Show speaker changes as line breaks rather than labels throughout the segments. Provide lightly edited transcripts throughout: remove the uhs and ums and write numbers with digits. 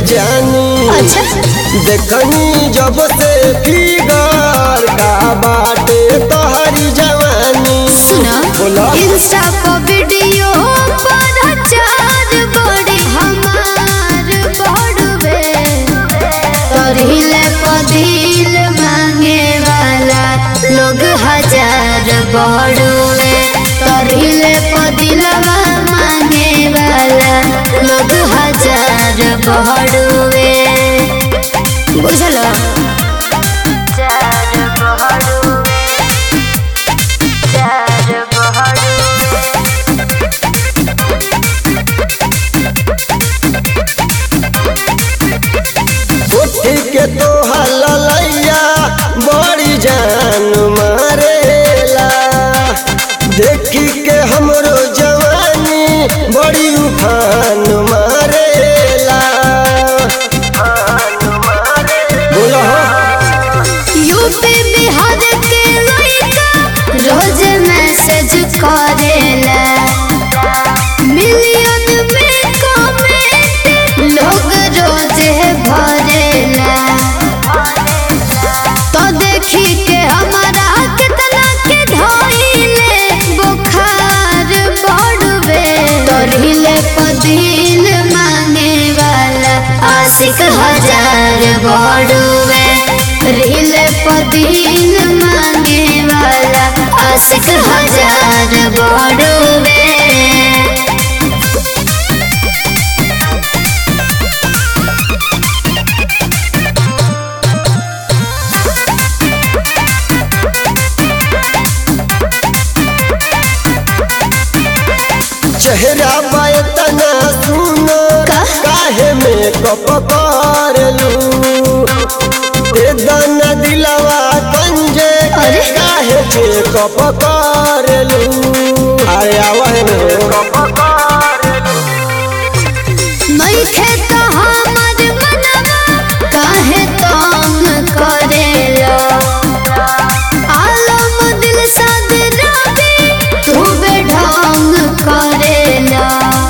जानी।
अच्छा
देखनी जब से फिगर का बाटे तोहरी जवानी।
सुना
बोला
इंस्टा पर वीडियो पर चार बड़ी हमार बड़वे तोरिले पदिल मांगे वाला लोग हजार बड़वे तोरिले पदिलवा मांगे वाला लोग हजार बड़वे बुझलो
के तो हलैया बड़ी जान मारेला। देखी के हमरो जवानी बड़ी उफान मारेला। बोलो
यूपी बिहार के लड़का रोज मैसेज करेला मिलियन में कमेंट लोग रोज भरेला तो देखी के हमारा कितना के धइले बुखार बढ़वे तोरिले पदिल मांगे वाला आशिक हजार बढ़वे रिले पदिल मांगे वाला आशिक हजार बढ़वे
चेहरा बातना सुनो काहे में कप करलू। ए दाना दिलवा कंजे काहे छे कप करलू। अरे आवे
नइखे तो हमर मनवा काहे तंग करेला आलम दिल साद रवि तू बेढंग करेला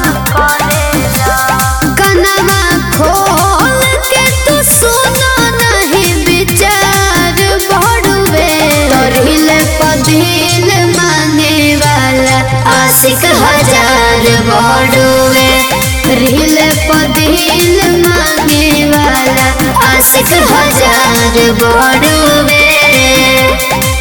कनवा खोल के तू सुनो नहीं विचार बढ़वे तोरिले पदिल मांगे वाला आशिक हजार बढ़वे रिले पदिल मांगे वाला आशिक हजार बढ़वे।